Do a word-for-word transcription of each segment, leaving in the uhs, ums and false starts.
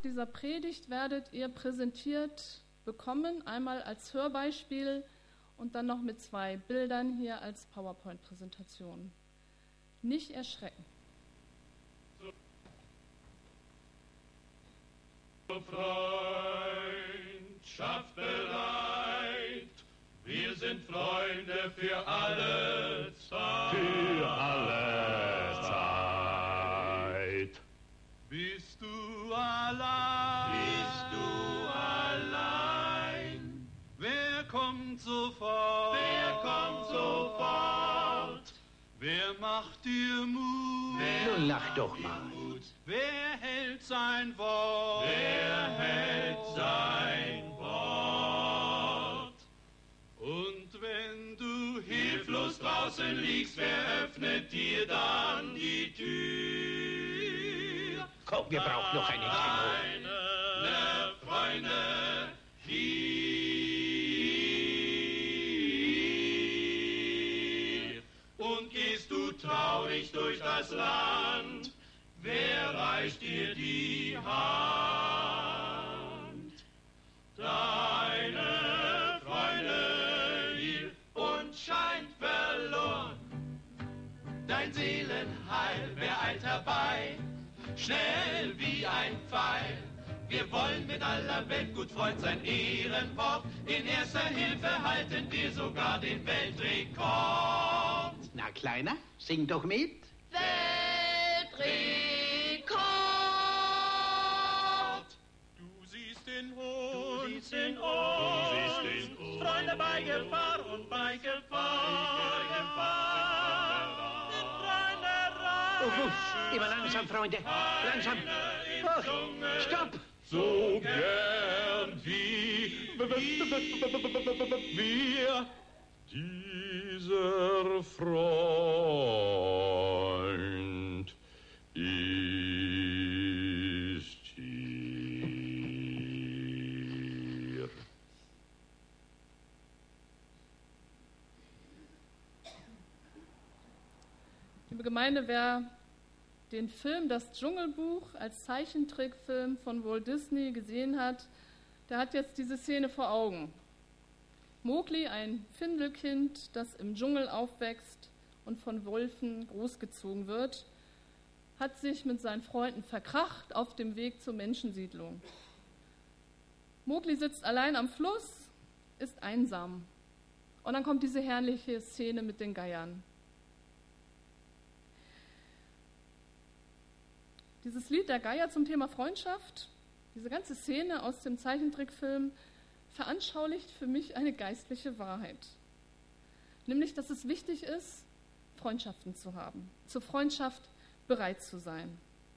dieser Predigt werdet ihr präsentiert bekommen, einmal als Hörbeispiel und dann noch mit zwei Bildern hier als PowerPoint-Präsentation. Nicht erschrecken. Freundschaft bereit, wir sind Freunde für alle Zeit. Für alle Zeit. Bist du allein? Bist du allein? Wer kommt sofort? Wer kommt sofort? Wer macht dir Mut? Wer Nun lach doch mal. Mut? Wer hält sein Wort? Wer hält sein Wort? Und wenn du hilflos draußen liegst, wer öffnet dir dann die Tür? Komm, wir brauchen noch eine Tenor. Deine Freunde hier. Und gehst du traurig durch das Land, wer reicht dir die Hand? Deine Freunde hier und scheint verloren. Dein Seelenheil, wer eilt herbei? Schnell wie ein Pfeil. Wir wollen mit aller Welt gut Freund sein, Ehrenwort. In erster Hilfe halten wir sogar den Weltrekord. Na, Kleiner, sing doch mit. Weltrekord! Du siehst den Hund, du siehst den Hund, du siehst den Hund. Freunde bei Gefahr und bei Gefahr, bei Gefahr. Den Freunde rein. Oh, oh, immer langsam, Freunde, langsam. Oh, stopp! So gern wie wir Dieser Freund ist hier. Liebe Gemeinde, wer den Film Das Dschungelbuch als Zeichentrickfilm von Walt Disney gesehen hat, der hat jetzt diese Szene vor Augen. Mowgli, ein Findelkind, das im Dschungel aufwächst und von Wölfen großgezogen wird, hat sich mit seinen Freunden verkracht auf dem Weg zur Menschensiedlung. Mowgli sitzt allein am Fluss, ist einsam. Und dann kommt diese herrliche Szene mit den Geiern. Dieses Lied der Geier zum Thema Freundschaft, diese ganze Szene aus dem Zeichentrickfilm, veranschaulicht für mich eine geistliche Wahrheit. Nämlich, dass es wichtig ist, Freundschaften zu haben, zur Freundschaft bereit zu sein.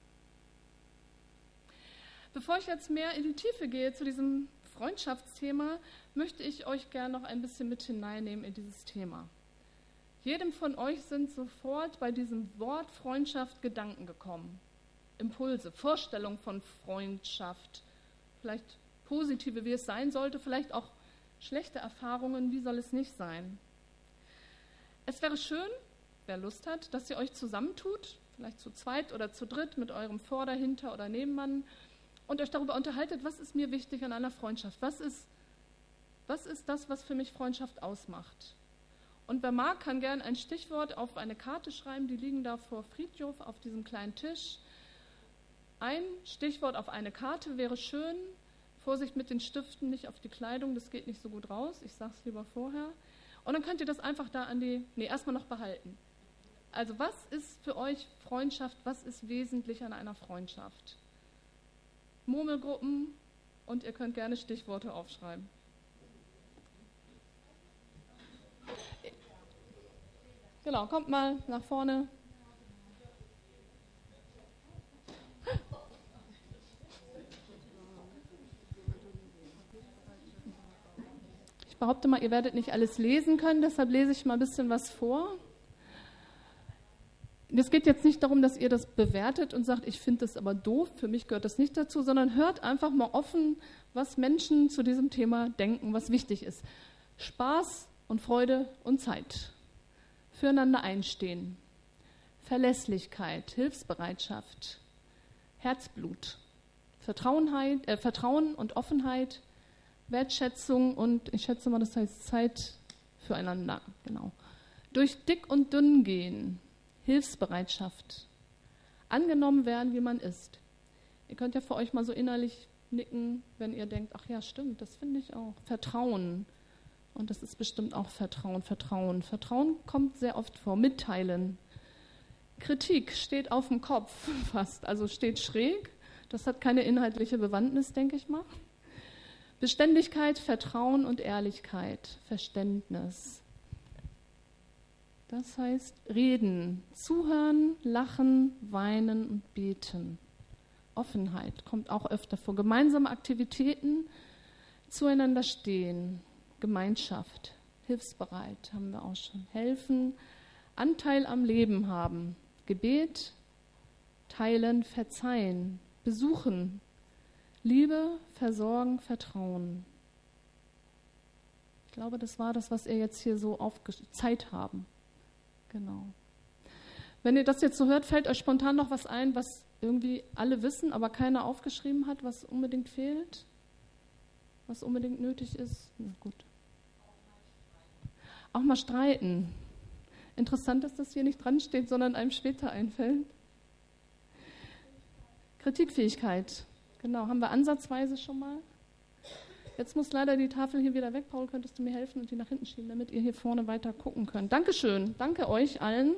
Bevor ich jetzt mehr in die Tiefe gehe zu diesem Freundschaftsthema, möchte ich euch gerne noch ein bisschen mit hineinnehmen in dieses Thema. Jedem von euch sind sofort bei diesem Wort Freundschaft Gedanken gekommen. Impulse, Vorstellungen von Freundschaft, vielleicht positive, wie es sein sollte, vielleicht auch schlechte Erfahrungen, wie soll es nicht sein. Es wäre schön, wer Lust hat, dass ihr euch zusammentut, vielleicht zu zweit oder zu dritt mit eurem Vorder-, Hinter- oder Nebenmann und euch darüber unterhaltet, was ist mir wichtig an einer Freundschaft, was ist, was ist das, was für mich Freundschaft ausmacht. Und wer mag, kann gern ein Stichwort auf eine Karte schreiben, die liegen da vor Friedhof auf diesem kleinen Tisch. Ein Stichwort auf eine Karte wäre schön. Vorsicht mit den Stiften, nicht auf die Kleidung, das geht nicht so gut raus. Ich sage es lieber vorher. Und dann könnt ihr das einfach da an die, nee, erstmal noch behalten. Also was ist für euch Freundschaft, was ist wesentlich an einer Freundschaft? Murmelgruppen und ihr könnt gerne Stichworte aufschreiben. Genau, kommt mal nach vorne. Ich behaupte mal, ihr werdet nicht alles lesen können, deshalb lese ich mal ein bisschen was vor. Es geht jetzt nicht darum, dass ihr das bewertet und sagt, ich finde das aber doof, für mich gehört das nicht dazu, sondern hört einfach mal offen, was Menschen zu diesem Thema denken, was wichtig ist. Spaß und Freude und Zeit. Füreinander einstehen. Verlässlichkeit, Hilfsbereitschaft, Herzblut, Vertrauenheit, äh, Vertrauen und Offenheit, Wertschätzung und ich schätze mal, das heißt Zeit füreinander. Genau. Durch dick und dünn gehen, Hilfsbereitschaft, angenommen werden, wie man ist. Ihr könnt ja für euch mal so innerlich nicken, wenn ihr denkt, ach ja, stimmt, das finde ich auch. Vertrauen. Und das ist bestimmt auch Vertrauen, Vertrauen. Vertrauen kommt sehr oft vor. Mitteilen. Kritik steht auf dem Kopf fast, also steht schräg. Das hat keine inhaltliche Bewandtnis, denke ich mal. Beständigkeit, Vertrauen und Ehrlichkeit, Verständnis. Das heißt reden, zuhören, lachen, weinen und beten. Offenheit kommt auch öfter vor. Gemeinsame Aktivitäten, zueinander stehen, Gemeinschaft, hilfsbereit haben wir auch schon. Helfen, Anteil am Leben haben, Gebet, teilen, verzeihen, besuchen, Liebe, versorgen, Vertrauen. Ich glaube, das war das, was ihr jetzt hier so aufgeschrieben habt. Zeit haben. Genau. Wenn ihr das jetzt so hört, fällt euch spontan noch was ein, was irgendwie alle wissen, aber keiner aufgeschrieben hat, was unbedingt fehlt? Was unbedingt nötig ist? Na gut. Auch mal streiten. Interessant, dass das hier nicht dran steht, sondern einem später einfällt. Kritikfähigkeit. Genau, haben wir ansatzweise schon mal. Jetzt muss leider die Tafel hier wieder weg. Paul, könntest du mir helfen und die nach hinten schieben, damit ihr hier vorne weiter gucken könnt. Dankeschön. Danke euch allen.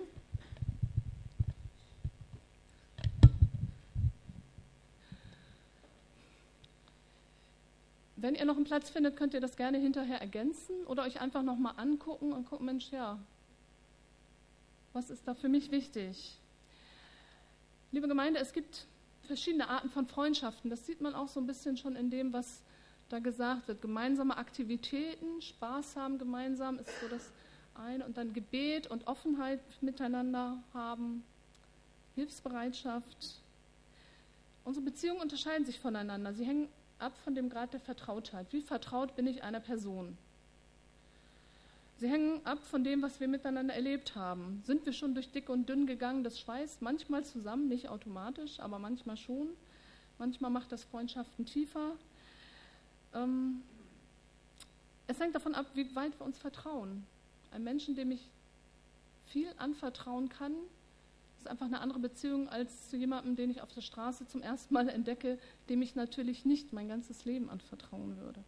Wenn ihr noch einen Platz findet, könnt ihr das gerne hinterher ergänzen oder euch einfach nochmal angucken und gucken, Mensch, ja, was ist da für mich wichtig? Liebe Gemeinde, es gibt verschiedene Arten von Freundschaften. Das sieht man auch so ein bisschen schon in dem, was da gesagt wird. Gemeinsame Aktivitäten, Spaß haben gemeinsam ist so das eine. Und dann Gebet und Offenheit miteinander haben, Hilfsbereitschaft. Unsere Beziehungen unterscheiden sich voneinander. Sie hängen ab von dem Grad der Vertrautheit. Wie vertraut bin ich einer Person? Sie hängen ab von dem, was wir miteinander erlebt haben. Sind wir schon durch dick und dünn gegangen? Das schweißt manchmal zusammen, nicht automatisch, aber manchmal schon. Manchmal macht das Freundschaften tiefer. Ähm, es hängt davon ab, wie weit wir uns vertrauen. Ein Menschen, dem ich viel anvertrauen kann, ist einfach eine andere Beziehung als zu jemandem, den ich auf der Straße zum ersten Mal entdecke, dem ich natürlich nicht mein ganzes Leben anvertrauen würde.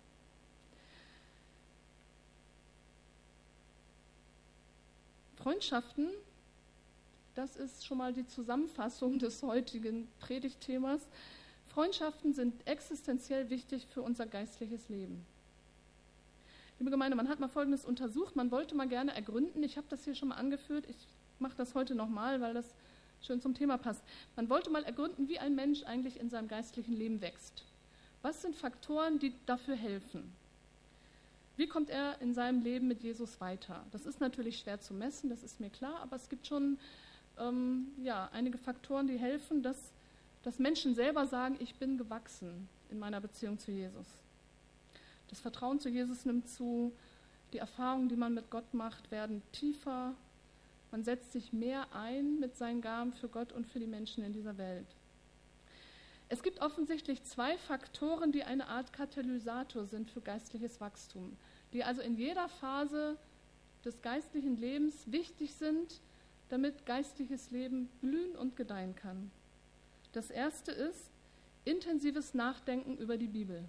Freundschaften, das ist schon mal die Zusammenfassung des heutigen Predigtthemas. Freundschaften sind existenziell wichtig für unser geistliches Leben. Liebe Gemeinde, man hat mal Folgendes untersucht, man wollte mal gerne ergründen, ich habe das hier schon mal angeführt, ich mache das heute nochmal, weil das schön zum Thema passt. Man wollte mal ergründen, wie ein Mensch eigentlich in seinem geistlichen Leben wächst. Was sind Faktoren, die dafür helfen? Wie kommt er in seinem Leben mit Jesus weiter? Das ist natürlich schwer zu messen, das ist mir klar, aber es gibt schon ähm, ja, einige Faktoren, die helfen, dass, dass Menschen selber sagen, ich bin gewachsen in meiner Beziehung zu Jesus. Das Vertrauen zu Jesus nimmt zu, die Erfahrungen, die man mit Gott macht, werden tiefer. Man setzt sich mehr ein mit seinen Gaben für Gott und für die Menschen in dieser Welt. Es gibt offensichtlich zwei Faktoren, die eine Art Katalysator sind für geistliches Wachstum, die also in jeder Phase des geistlichen Lebens wichtig sind, damit geistliches Leben blühen und gedeihen kann. Das erste ist intensives Nachdenken über die Bibel.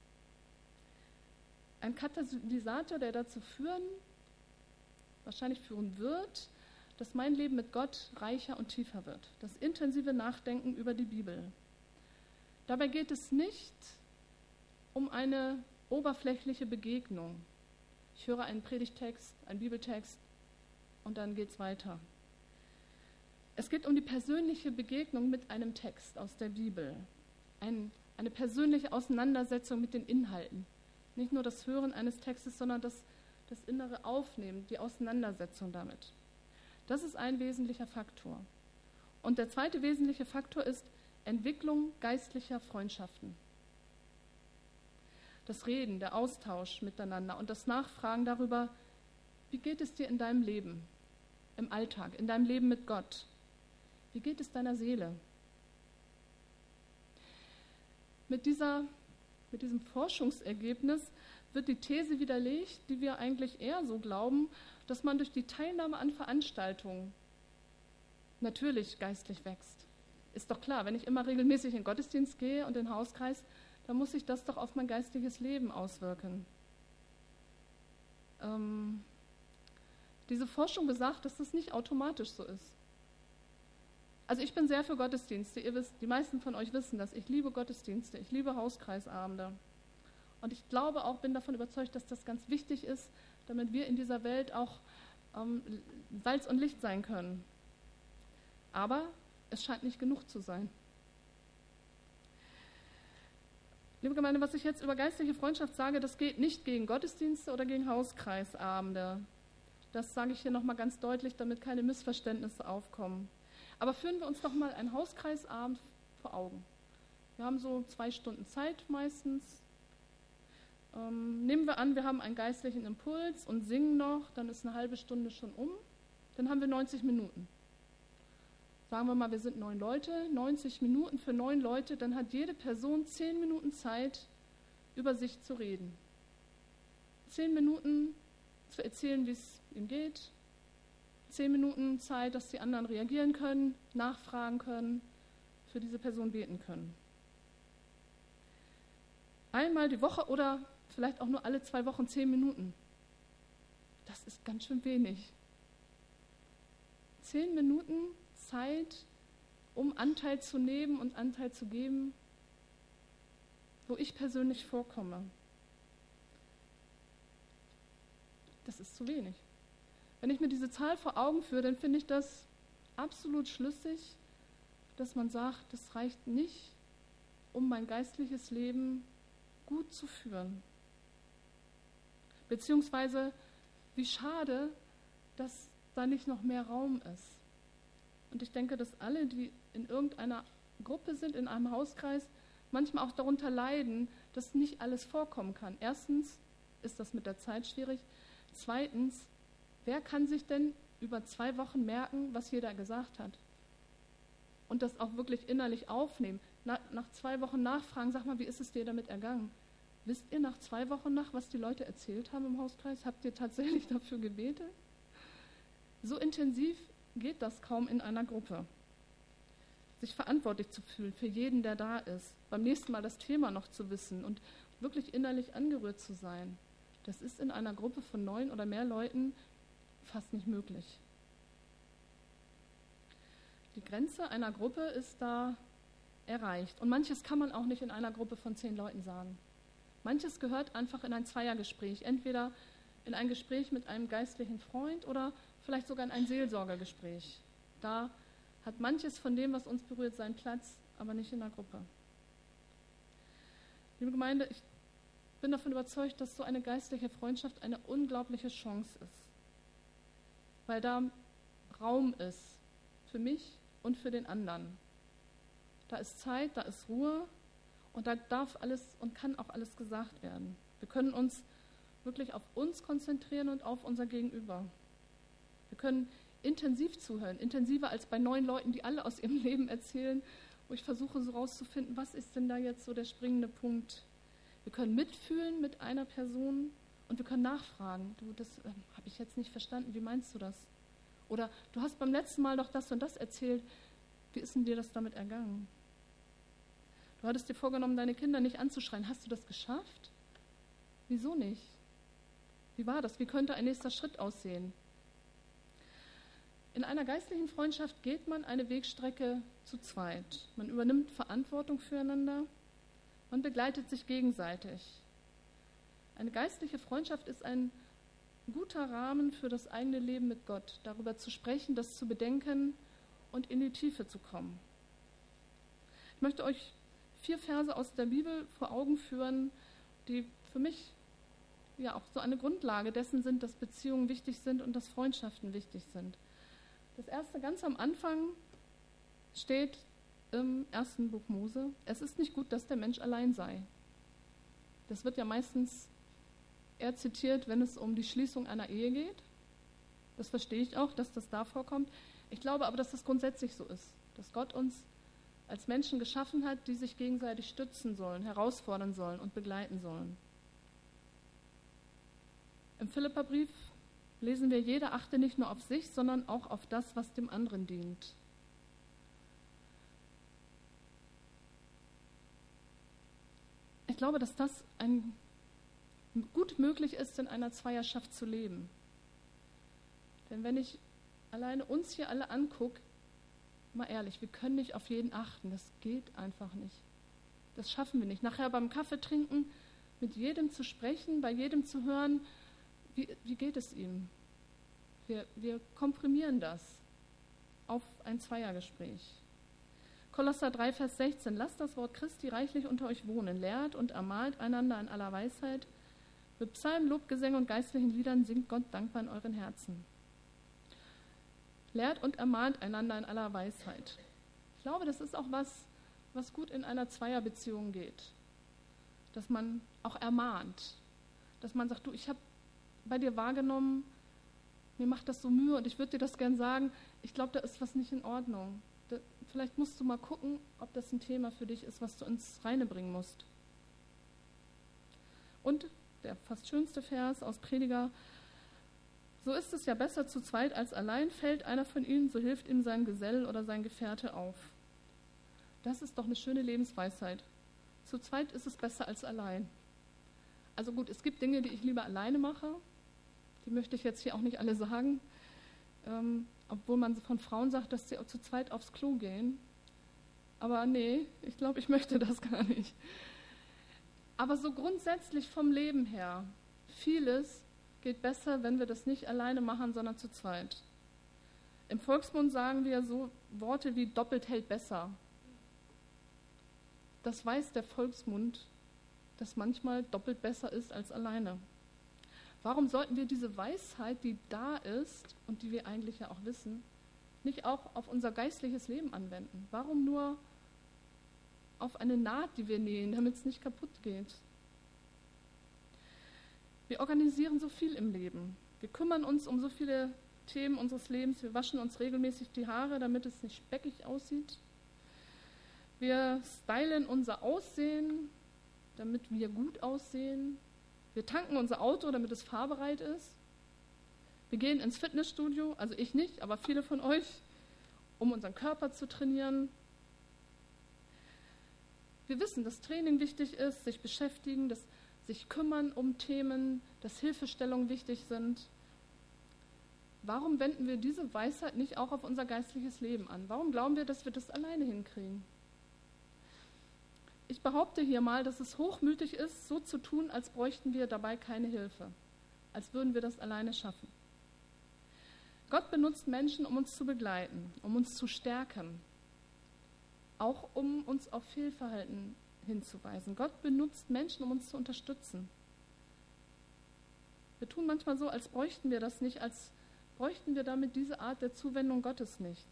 Ein Katalysator, der dazu führen, wahrscheinlich führen wird, dass mein Leben mit Gott reicher und tiefer wird. Das intensive Nachdenken über die Bibel. Dabei geht es nicht um eine oberflächliche Begegnung. Ich höre einen Predigtext, einen Bibeltext und dann geht es weiter. Es geht um die persönliche Begegnung mit einem Text aus der Bibel. Ein, eine persönliche Auseinandersetzung mit den Inhalten. Nicht nur das Hören eines Textes, sondern das, das innere Aufnehmen, die Auseinandersetzung damit. Das ist ein wesentlicher Faktor. Und der zweite wesentliche Faktor ist Entwicklung geistlicher Freundschaften. Das Reden, der Austausch miteinander und das Nachfragen darüber, wie geht es dir in deinem Leben, im Alltag, in deinem Leben mit Gott? Wie geht es deiner Seele? mit, dieser, mit diesem Forschungsergebnis wird die These widerlegt, die wir eigentlich eher so glauben, dass man durch die Teilnahme an Veranstaltungen natürlich geistlich wächst. Ist doch klar, wenn ich immer regelmäßig in den Gottesdienst gehe und in den Hauskreis, dann muss sich das doch auf mein geistliches Leben auswirken. Ähm, diese Forschung besagt, dass das nicht automatisch so ist. Also ich bin sehr für Gottesdienste. Ihr wisst, die meisten von euch wissen das. Ich liebe Gottesdienste, ich liebe Hauskreisabende. Und ich glaube auch, bin davon überzeugt, dass das ganz wichtig ist, damit wir in dieser Welt auch ähm, Salz und Licht sein können. Aber es scheint nicht genug zu sein. Liebe Gemeinde, was ich jetzt über geistliche Freundschaft sage, das geht nicht gegen Gottesdienste oder gegen Hauskreisabende. Das sage ich hier nochmal ganz deutlich, damit keine Missverständnisse aufkommen. Aber führen wir uns doch mal einen Hauskreisabend vor Augen. Wir haben so zwei Stunden Zeit meistens. Ähm, nehmen wir an, wir haben einen geistlichen Impuls und singen noch, dann ist eine halbe Stunde schon um. Dann haben wir neunzig Minuten. Sagen wir mal, wir sind neun Leute, neunzig Minuten für neun Leute, dann hat jede Person zehn Minuten Zeit, über sich zu reden. Zehn Minuten zu erzählen, wie es ihm geht. Zehn Minuten Zeit, dass die anderen reagieren können, nachfragen können, für diese Person beten können. Einmal die Woche oder vielleicht auch nur alle zwei Wochen zehn Minuten. Das ist ganz schön wenig. Zehn Minuten Zeit, um Anteil zu nehmen und Anteil zu geben, wo ich persönlich vorkomme. Das ist zu wenig. Wenn ich mir diese Zahl vor Augen führe, dann finde ich das absolut schlüssig, dass man sagt, das reicht nicht, um mein geistliches Leben gut zu führen. Beziehungsweise, wie schade, dass da nicht noch mehr Raum ist. Und ich denke, dass alle, die in irgendeiner Gruppe sind, in einem Hauskreis, manchmal auch darunter leiden, dass nicht alles vorkommen kann. Erstens ist das mit der Zeit schwierig. Zweitens, wer kann sich denn über zwei Wochen merken, was jeder gesagt hat? Und das auch wirklich innerlich aufnehmen. Na, nach zwei Wochen nachfragen, sag mal, wie ist es dir damit ergangen? Wisst ihr nach zwei Wochen nach, was die Leute erzählt haben im Hauskreis? Habt ihr tatsächlich dafür gebetet? So intensiv geht das kaum in einer Gruppe. Sich verantwortlich zu fühlen für jeden, der da ist. Beim nächsten Mal das Thema noch zu wissen und wirklich innerlich angerührt zu sein. Das ist in einer Gruppe von neun oder mehr Leuten fast nicht möglich. Die Grenze einer Gruppe ist da erreicht. Und manches kann man auch nicht in einer Gruppe von zehn Leuten sagen. Manches gehört einfach in ein Zweiergespräch. Entweder in ein Gespräch mit einem geistlichen Freund oder vielleicht sogar in ein Seelsorgergespräch. Da hat manches von dem, was uns berührt, seinen Platz, aber nicht in der Gruppe. Liebe Gemeinde, ich bin davon überzeugt, dass so eine geistliche Freundschaft eine unglaubliche Chance ist. Weil da Raum ist für mich und für den anderen. Da ist Zeit, da ist Ruhe und da darf alles und kann auch alles gesagt werden. Wir können uns wirklich auf uns konzentrieren und auf unser Gegenüber. Wir können intensiv zuhören, intensiver als bei neun Leuten, die alle aus ihrem Leben erzählen, wo ich versuche so rauszufinden, was ist denn da jetzt so der springende Punkt. Wir können mitfühlen mit einer Person und wir können nachfragen. Du, das äh, habe ich jetzt nicht verstanden, wie meinst du das? Oder du hast beim letzten Mal doch das und das erzählt, wie ist denn dir das damit ergangen? Du hattest dir vorgenommen, deine Kinder nicht anzuschreien. Hast du das geschafft? Wieso nicht? Wie war das? Wie könnte ein nächster Schritt aussehen? In einer geistlichen Freundschaft geht man eine Wegstrecke zu zweit. Man übernimmt Verantwortung füreinander, man begleitet sich gegenseitig. Eine geistliche Freundschaft ist ein guter Rahmen für das eigene Leben mit Gott, darüber zu sprechen, das zu bedenken und in die Tiefe zu kommen. Ich möchte euch vier Verse aus der Bibel vor Augen führen, die für mich ja auch so eine Grundlage dessen sind, dass Beziehungen wichtig sind und dass Freundschaften wichtig sind. Das erste ganz am Anfang steht im ersten Buch Mose: Es ist nicht gut, dass der Mensch allein sei. Das wird ja meistens eher zitiert, wenn es um die Schließung einer Ehe geht. Das verstehe ich auch, dass das da vorkommt. Ich glaube aber, dass das grundsätzlich so ist, dass Gott uns als Menschen geschaffen hat, die sich gegenseitig stützen sollen, herausfordern sollen und begleiten sollen. Im Philipperbrief lesen wir, jeder achte nicht nur auf sich, sondern auch auf das, was dem anderen dient. Ich glaube, dass das ein, gut möglich ist, in einer Zweierschaft zu leben. Denn wenn ich alleine uns hier alle angucke, mal ehrlich, wir können nicht auf jeden achten, das geht einfach nicht. Das schaffen wir nicht. Nachher beim Kaffee trinken, mit jedem zu sprechen, bei jedem zu hören, wie, wie geht es ihm? Wir, wir komprimieren das auf ein Zweiergespräch. Kolosser drei, Vers sechzehn, lasst das Wort Christi reichlich unter euch wohnen, lehrt und ermahlt einander in aller Weisheit, mit Psalmen, Lobgesängen und geistlichen Liedern singt Gott dankbar in euren Herzen. Lehrt und ermahnt einander in aller Weisheit. Ich glaube, das ist auch was, was gut in einer Zweierbeziehung geht. Dass man auch ermahnt. Dass man sagt, du, ich habe bei dir wahrgenommen, mir macht das so Mühe und ich würde dir das gern sagen, ich glaube, da ist was nicht in Ordnung. Da, vielleicht musst du mal gucken, ob das ein Thema für dich ist, was du ins Reine bringen musst. Und der fast schönste Vers aus Prediger, so ist es ja besser zu zweit als allein, fällt einer von ihnen, so hilft ihm sein Gesell oder sein Gefährte auf. Das ist doch eine schöne Lebensweisheit. Zu zweit ist es besser als allein. Also gut, es gibt Dinge, die ich lieber alleine mache, die möchte ich jetzt hier auch nicht alle sagen, ähm, obwohl man von Frauen sagt, dass sie auch zu zweit aufs Klo gehen. Aber nee, ich glaube, ich möchte das gar nicht. Aber so grundsätzlich vom Leben her, vieles geht besser, wenn wir das nicht alleine machen, sondern zu zweit. Im Volksmund sagen wir so Worte wie doppelt hält besser. Das weiß der Volksmund, dass manchmal doppelt besser ist als alleine. Warum sollten wir diese Weisheit, die da ist und die wir eigentlich ja auch wissen, nicht auch auf unser geistliches Leben anwenden? Warum nur auf eine Naht, die wir nähen, damit es nicht kaputt geht? Wir organisieren so viel im Leben. Wir kümmern uns um so viele Themen unseres Lebens. Wir waschen uns regelmäßig die Haare, damit es nicht speckig aussieht. Wir stylen unser Aussehen, damit wir gut aussehen. Wir tanken unser Auto, damit es fahrbereit ist. Wir gehen ins Fitnessstudio, also ich nicht, aber viele von euch, um unseren Körper zu trainieren. Wir wissen, dass Training wichtig ist, sich beschäftigen, dass sich kümmern um Themen, dass Hilfestellungen wichtig sind. Warum wenden wir diese Weisheit nicht auch auf unser geistliches Leben an? Warum glauben wir, dass wir das alleine hinkriegen? Ich behaupte hier mal, dass es hochmütig ist, so zu tun, als bräuchten wir dabei keine Hilfe, als würden wir das alleine schaffen. Gott benutzt Menschen, um uns zu begleiten, um uns zu stärken, auch um uns auf Fehlverhalten hinzuweisen. Gott benutzt Menschen, um uns zu unterstützen. Wir tun manchmal so, als bräuchten wir das nicht, als bräuchten wir damit diese Art der Zuwendung Gottes nicht.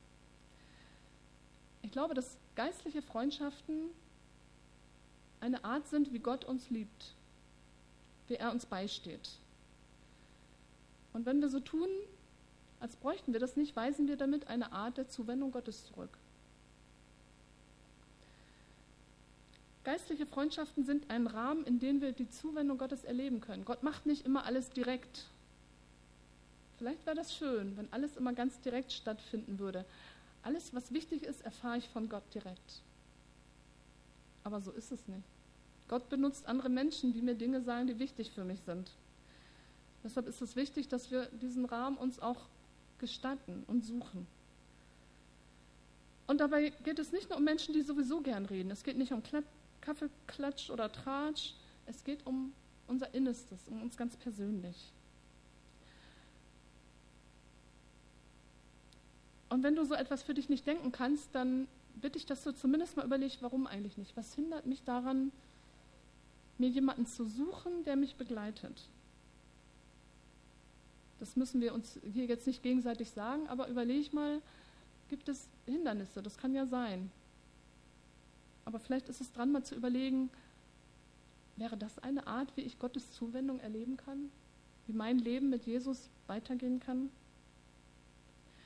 Ich glaube, dass geistliche Freundschaften eine Art sind, wie Gott uns liebt, wie er uns beisteht. Und wenn wir so tun, als bräuchten wir das nicht, weisen wir damit eine Art der Zuwendung Gottes zurück. Geistliche Freundschaften sind ein Rahmen, in dem wir die Zuwendung Gottes erleben können. Gott macht nicht immer alles direkt. Vielleicht wäre das schön, wenn alles immer ganz direkt stattfinden würde. Alles, was wichtig ist, erfahre ich von Gott direkt. Aber so ist es nicht. Gott benutzt andere Menschen, die mir Dinge sagen, die wichtig für mich sind. Deshalb ist es wichtig, dass wir diesen Rahmen uns auch gestatten und suchen. Und dabei geht es nicht nur um Menschen, die sowieso gern reden. Es geht nicht um Kaffeeklatsch oder Tratsch. Es geht um unser Innerstes, um uns ganz persönlich. Und wenn du so etwas für dich nicht denken kannst, dann bitte ich, dass du zumindest mal überlegst, warum eigentlich nicht? Was hindert mich daran, mir jemanden zu suchen, der mich begleitet? Das müssen wir uns hier jetzt nicht gegenseitig sagen, aber überleg mal, gibt es Hindernisse? Das kann ja sein. Aber vielleicht ist es dran, mal zu überlegen, wäre das eine Art, wie ich Gottes Zuwendung erleben kann? Wie mein Leben mit Jesus weitergehen kann?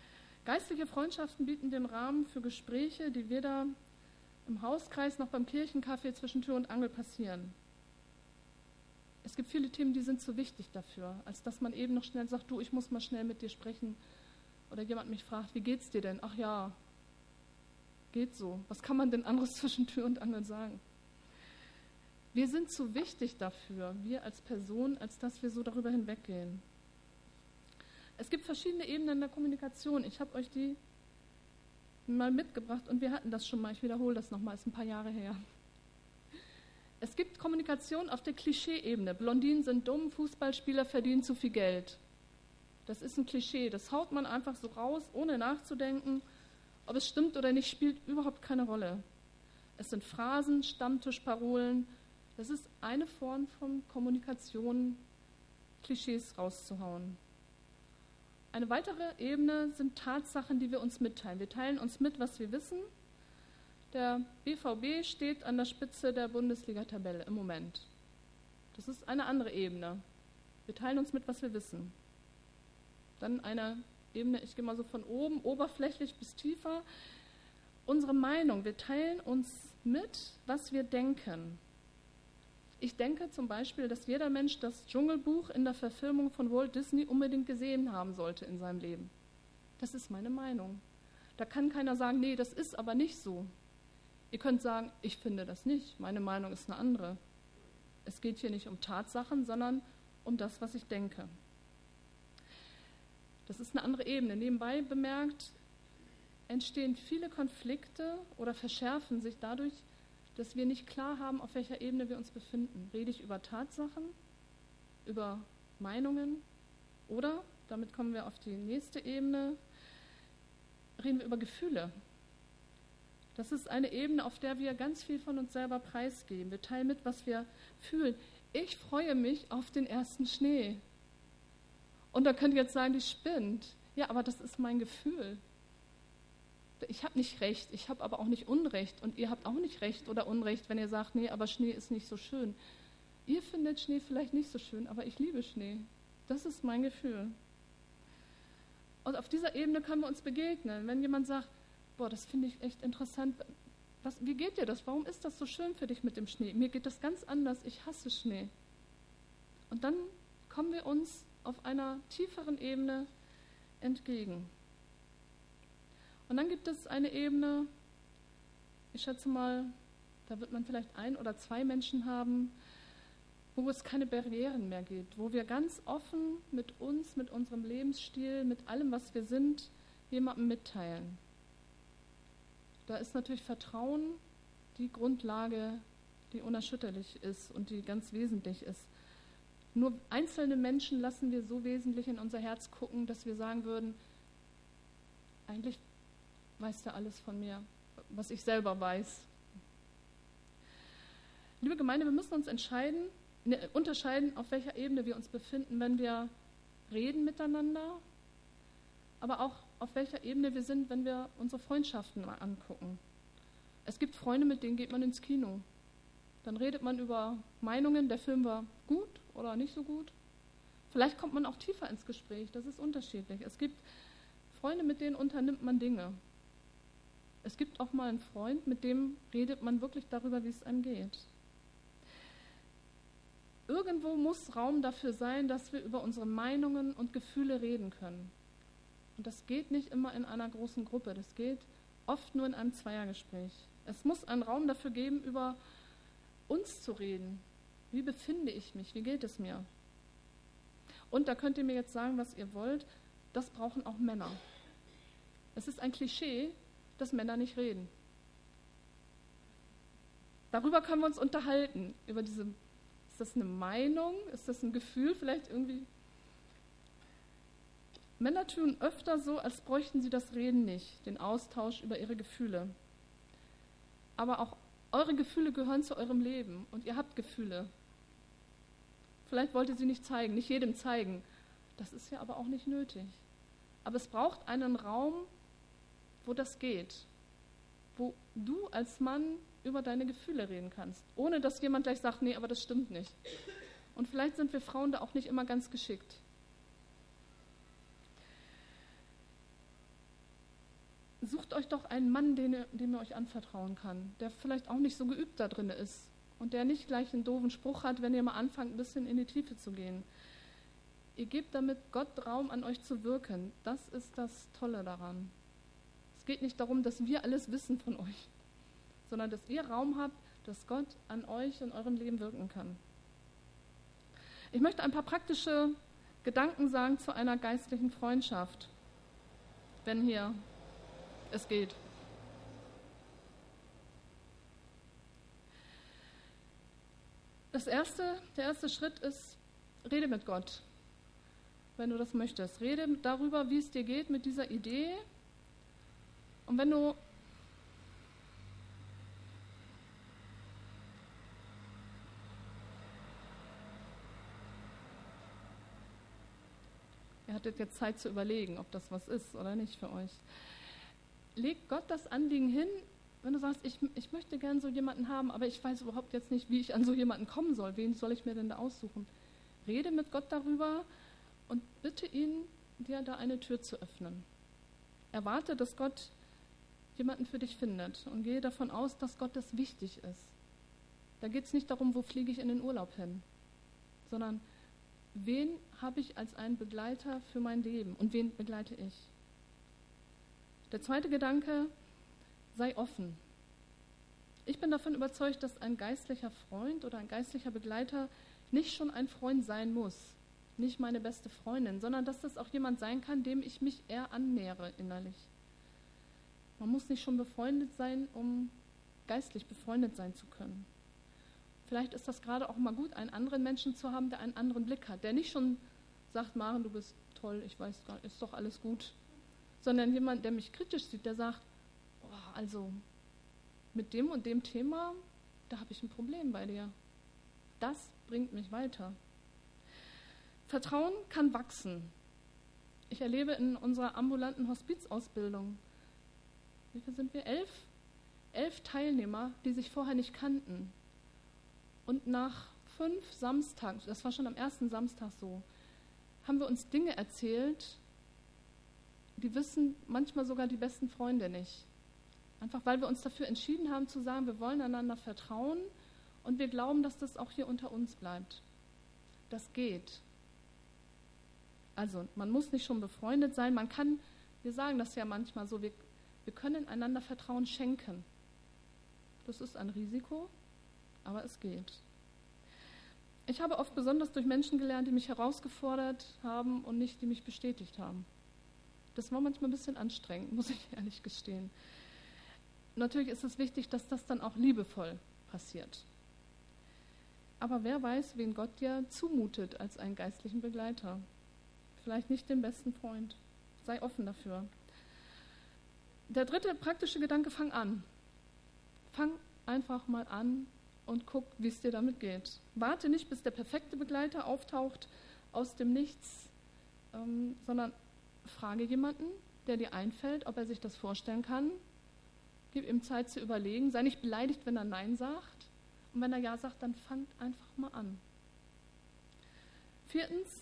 Geistliche Freundschaften bieten den Rahmen für Gespräche, die weder im Hauskreis noch beim Kirchenkaffee zwischen Tür und Angel passieren. Es gibt viele Themen, die sind zu wichtig dafür, als dass man eben noch schnell sagt, du, ich muss mal schnell mit dir sprechen. Oder jemand mich fragt, wie geht's dir denn? Ach ja, geht so. Was kann man denn anderes zwischen Tür und Angel sagen? Wir sind zu wichtig dafür, wir als Person, als dass wir so darüber hinweggehen. Es gibt verschiedene Ebenen der Kommunikation. Ich habe euch die mal mitgebracht und wir hatten das schon mal. Ich wiederhole das nochmal, ist ein paar Jahre her. Es gibt Kommunikation auf der Klischee-Ebene. Blondinen sind dumm, Fußballspieler verdienen zu viel Geld. Das ist ein Klischee, das haut man einfach so raus, ohne nachzudenken. Ob es stimmt oder nicht, spielt überhaupt keine Rolle. Es sind Phrasen, Stammtischparolen. Das ist eine Form von Kommunikation, Klischees rauszuhauen. Eine weitere Ebene sind Tatsachen, die wir uns mitteilen. Wir teilen uns mit, was wir wissen. Der B V B steht an der Spitze der Bundesliga-Tabelle im Moment. Das ist eine andere Ebene. Wir teilen uns mit, was wir wissen. Dann eine Ebene, ich gehe mal so von oben, oberflächlich bis tiefer. Unsere Meinung, wir teilen uns mit, was wir denken. Ich denke zum Beispiel, dass jeder Mensch das Dschungelbuch in der Verfilmung von Walt Disney unbedingt gesehen haben sollte in seinem Leben. Das ist meine Meinung. Da kann keiner sagen, nee, das ist aber nicht so. Ihr könnt sagen, ich finde das nicht, meine Meinung ist eine andere. Es geht hier nicht um Tatsachen, sondern um das, was ich denke. Das ist eine andere Ebene. Nebenbei bemerkt, entstehen viele Konflikte oder verschärfen sich dadurch, dass wir nicht klar haben, auf welcher Ebene wir uns befinden. Rede ich über Tatsachen, über Meinungen oder, damit kommen wir auf die nächste Ebene, reden wir über Gefühle. Das ist eine Ebene, auf der wir ganz viel von uns selber preisgeben. Wir teilen mit, was wir fühlen. Ich freue mich auf den ersten Schnee. Und da könnt ihr jetzt sagen, die spinnt. Ja, aber das ist mein Gefühl. Ich habe nicht recht, ich habe aber auch nicht Unrecht. Und ihr habt auch nicht recht oder Unrecht, wenn ihr sagt, nee, aber Schnee ist nicht so schön. Ihr findet Schnee vielleicht nicht so schön, aber ich liebe Schnee. Das ist mein Gefühl. Und auf dieser Ebene können wir uns begegnen. Wenn jemand sagt, boah, das finde ich echt interessant. Was, wie geht dir das? Warum ist das so schön für dich mit dem Schnee? Mir geht das ganz anders. Ich hasse Schnee. Und dann kommen wir uns auf einer tieferen Ebene entgegen. Und dann gibt es eine Ebene, ich schätze mal, da wird man vielleicht ein oder zwei Menschen haben, wo es keine Barrieren mehr gibt, wo wir ganz offen mit uns, mit unserem Lebensstil, mit allem, was wir sind, jemandem mitteilen. Da ist natürlich Vertrauen die Grundlage, die unerschütterlich ist und die ganz wesentlich ist. Nur einzelne Menschen lassen wir so wesentlich in unser Herz gucken, dass wir sagen würden, eigentlich weiß der alles von mir, was ich selber weiß. Liebe Gemeinde, wir müssen uns entscheiden, ne, unterscheiden, auf welcher Ebene wir uns befinden, wenn wir reden miteinander, aber auch auf welcher Ebene wir sind, wenn wir unsere Freundschaften mal angucken. Es gibt Freunde, mit denen geht man ins Kino. Dann redet man über Meinungen, der Film war gut oder nicht so gut. Vielleicht kommt man auch tiefer ins Gespräch, das ist unterschiedlich. Es gibt Freunde, mit denen unternimmt man Dinge. Es gibt auch mal einen Freund, mit dem redet man wirklich darüber, wie es einem geht. Irgendwo muss Raum dafür sein, dass wir über unsere Meinungen und Gefühle reden können. Und das geht nicht immer in einer großen Gruppe, das geht oft nur in einem Zweiergespräch. Es muss einen Raum dafür geben, über uns zu reden. Wie befinde ich mich? Wie geht es mir? Und da könnt ihr mir jetzt sagen, was ihr wollt, das brauchen auch Männer. Es ist ein Klischee, dass Männer nicht reden. Darüber können wir uns unterhalten, über diese, ist das eine Meinung, ist das ein Gefühl, vielleicht irgendwie. Männer tun öfter so, als bräuchten sie das Reden nicht, den Austausch über ihre Gefühle. Aber auch eure Gefühle gehören zu eurem Leben und ihr habt Gefühle. Vielleicht wollt ihr sie nicht zeigen, nicht jedem zeigen. Das ist ja aber auch nicht nötig. Aber es braucht einen Raum, wo das geht, wo du als Mann über deine Gefühle reden kannst, ohne dass jemand gleich sagt, nee, aber das stimmt nicht. Und vielleicht sind wir Frauen da auch nicht immer ganz geschickt. sucht euch doch einen Mann, den ihr, dem ihr euch anvertrauen kann, der vielleicht auch nicht so geübt da drin ist und der nicht gleich einen doofen Spruch hat, wenn ihr mal anfangt, ein bisschen in die Tiefe zu gehen. Ihr gebt damit Gott Raum, an euch zu wirken. Das ist das Tolle daran. Es geht nicht darum, dass wir alles wissen von euch, sondern dass ihr Raum habt, dass Gott an euch und eurem Leben wirken kann. Ich möchte ein paar praktische Gedanken sagen zu einer geistlichen Freundschaft, wenn hier es geht. Das erste, der erste Schritt ist, rede mit Gott, wenn du das möchtest. Rede darüber, wie es dir geht mit dieser Idee. Und wenn du Ihr hattet jetzt Zeit zu überlegen, ob das was ist oder nicht für euch. Legt Gott das Anliegen hin, wenn du sagst, ich, ich möchte gern so jemanden haben, aber ich weiß überhaupt jetzt nicht, wie ich an so jemanden kommen soll. Wen soll ich mir denn da aussuchen? Rede mit Gott darüber und bitte ihn, dir da eine Tür zu öffnen. Erwarte, dass Gott jemanden für dich findet und gehe davon aus, dass Gott das wichtig ist. Da geht es nicht darum, wo fliege ich in den Urlaub hin, sondern wen habe ich als einen Begleiter für mein Leben und wen begleite ich? Der zweite Gedanke, sei offen. Ich bin davon überzeugt, dass ein geistlicher Freund oder ein geistlicher Begleiter nicht schon ein Freund sein muss, nicht meine beste Freundin, sondern dass das auch jemand sein kann, dem ich mich eher annähere innerlich. Man muss nicht schon befreundet sein, um geistlich befreundet sein zu können. Vielleicht ist das gerade auch mal gut, einen anderen Menschen zu haben, der einen anderen Blick hat, der nicht schon sagt, Maren, du bist toll, ich weiß gar nicht, ist doch alles gut, sondern jemand, der mich kritisch sieht, der sagt, oh, also mit dem und dem Thema, da habe ich ein Problem bei dir. Das bringt mich weiter. Vertrauen kann wachsen. Ich erlebe in unserer ambulanten Hospizausbildung, wie viel sind wir? Elf? Elf Teilnehmer, die sich vorher nicht kannten. Und nach fünf Samstagen, das war schon am ersten Samstag so, haben wir uns Dinge erzählt, die wissen manchmal sogar die besten Freunde nicht. Einfach weil wir uns dafür entschieden haben zu sagen, wir wollen einander vertrauen und wir glauben, dass das auch hier unter uns bleibt. Das geht. Also man muss nicht schon befreundet sein, man kann, wir sagen das ja manchmal so, wir, wir können einander Vertrauen schenken. Das ist ein Risiko, aber es geht. Ich habe oft besonders durch Menschen gelernt, die mich herausgefordert haben und nicht, die mich bestätigt haben. Das war manchmal ein bisschen anstrengend, muss ich ehrlich gestehen. Natürlich ist es wichtig, dass das dann auch liebevoll passiert. Aber wer weiß, wen Gott dir zumutet als einen geistlichen Begleiter. Vielleicht nicht den besten Freund. Sei offen dafür. Der dritte praktische Gedanke, fang an. Fang einfach mal an und guck, wie es dir damit geht. Warte nicht, bis der perfekte Begleiter auftaucht aus dem Nichts, ähm, sondern frage jemanden, der dir einfällt, ob er sich das vorstellen kann. Gib ihm Zeit zu überlegen. Sei nicht beleidigt, wenn er Nein sagt. Und wenn er Ja sagt, dann fangt einfach mal an. Viertens,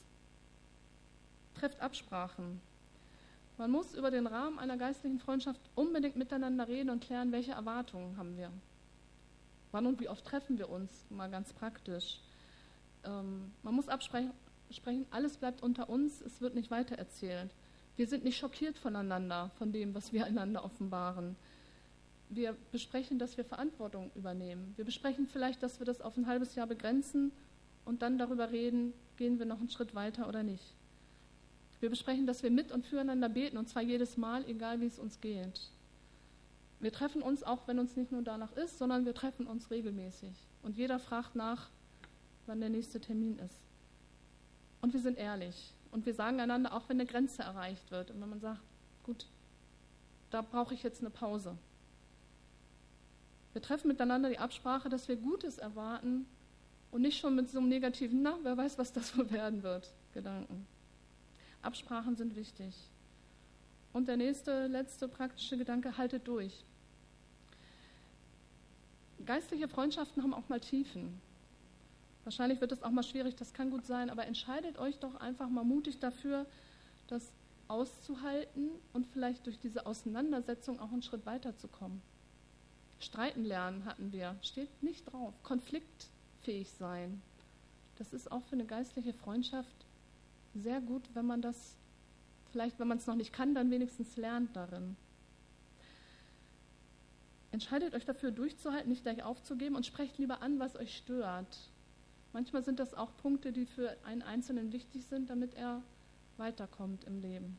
trefft Absprachen. Man muss über den Rahmen einer geistlichen Freundschaft unbedingt miteinander reden und klären, welche Erwartungen haben wir. Wann und wie oft treffen wir uns, mal ganz praktisch. Ähm, man muss absprechen, alles bleibt unter uns, es wird nicht weitererzählt. Wir sind nicht schockiert voneinander, von dem, was wir einander offenbaren. Wir besprechen, dass wir Verantwortung übernehmen. Wir besprechen vielleicht, dass wir das auf ein halbes Jahr begrenzen und dann darüber reden, gehen wir noch einen Schritt weiter oder nicht. Wir besprechen, dass wir mit und füreinander beten, und zwar jedes Mal, egal wie es uns geht. Wir treffen uns auch, wenn uns nicht nur danach ist, sondern wir treffen uns regelmäßig. Und jeder fragt nach, wann der nächste Termin ist. Und wir sind ehrlich. Und wir sagen einander, auch wenn eine Grenze erreicht wird. Und wenn man sagt, gut, da brauche ich jetzt eine Pause. Wir treffen miteinander die Absprache, dass wir Gutes erwarten und nicht schon mit so einem negativen, na, wer weiß, was das wohl werden wird, Gedanken. Absprachen sind wichtig. Und der nächste, letzte praktische Gedanke, haltet durch. Geistliche Freundschaften haben auch mal Tiefen. Wahrscheinlich wird es auch mal schwierig, das kann gut sein, aber entscheidet euch doch einfach mal mutig dafür, dass auszuhalten und vielleicht durch diese Auseinandersetzung auch einen Schritt weiterzukommen. Streiten lernen hatten wir, steht nicht drauf. Konfliktfähig sein. Das ist auch für eine geistliche Freundschaft sehr gut, wenn man das, vielleicht wenn man es noch nicht kann, dann wenigstens lernt darin. Entscheidet euch dafür, durchzuhalten, nicht gleich aufzugeben und sprecht lieber an, was euch stört. Manchmal sind das auch Punkte, die für einen Einzelnen wichtig sind, damit er weiterkommt im Leben.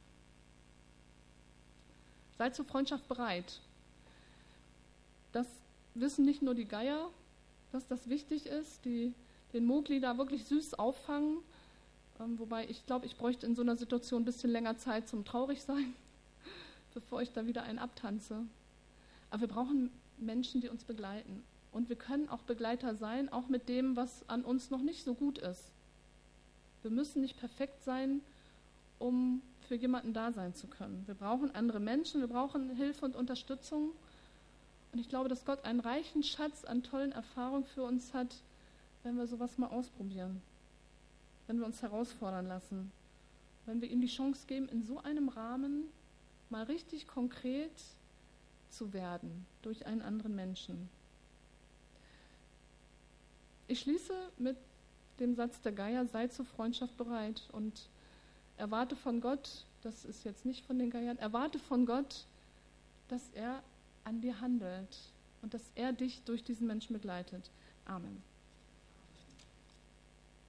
Seid zur Freundschaft bereit. Das wissen nicht nur die Geier, dass das wichtig ist, die den Mogli da wirklich süß auffangen, ähm, wobei ich glaube, ich bräuchte in so einer Situation ein bisschen länger Zeit zum Traurigsein, bevor ich da wieder einen abtanze. Aber wir brauchen Menschen, die uns begleiten. Und wir können auch Begleiter sein, auch mit dem, was an uns noch nicht so gut ist. Wir müssen nicht perfekt sein, um für jemanden da sein zu können. Wir brauchen andere Menschen, wir brauchen Hilfe und Unterstützung. Und ich glaube, dass Gott einen reichen Schatz an tollen Erfahrungen für uns hat, wenn wir sowas mal ausprobieren. Wenn wir uns herausfordern lassen. Wenn wir ihm die Chance geben, in so einem Rahmen mal richtig konkret zu werden durch einen anderen Menschen. Ich schließe mit dem Satz der Geier, sei zur Freundschaft bereit und erwarte von Gott, das ist jetzt nicht von den Geiern, erwarte von Gott, dass er an dir handelt und dass er dich durch diesen Menschen begleitet. Amen.